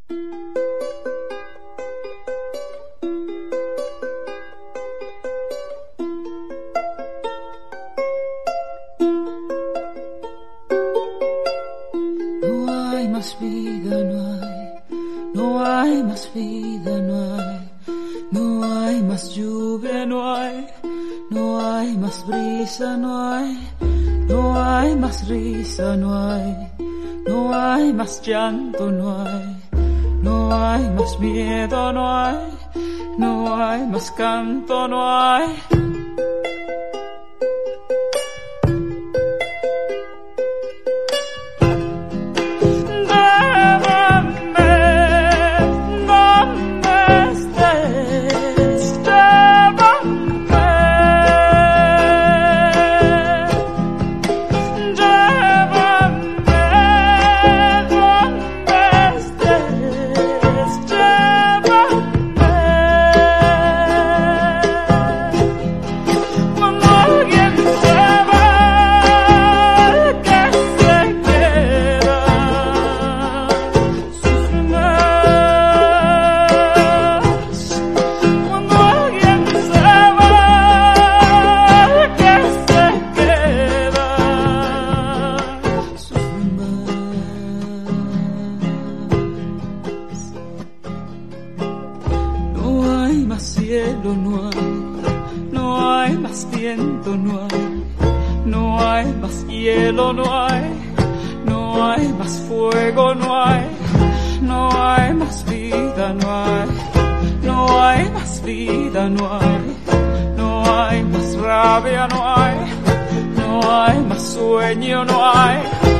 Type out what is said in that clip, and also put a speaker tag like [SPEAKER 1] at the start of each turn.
[SPEAKER 1] más vida, no hay más vida, no hay más lluvia, no hay más brisa, no hay más risa, no hay más llanto, no hay más miedo, no hay más canto, no hay. Cielo no hay más viento, no hay más hielo, no hay más fuego, no hay más vida, no hay más vida, no hay más rabia, no hay más sueño, no hay.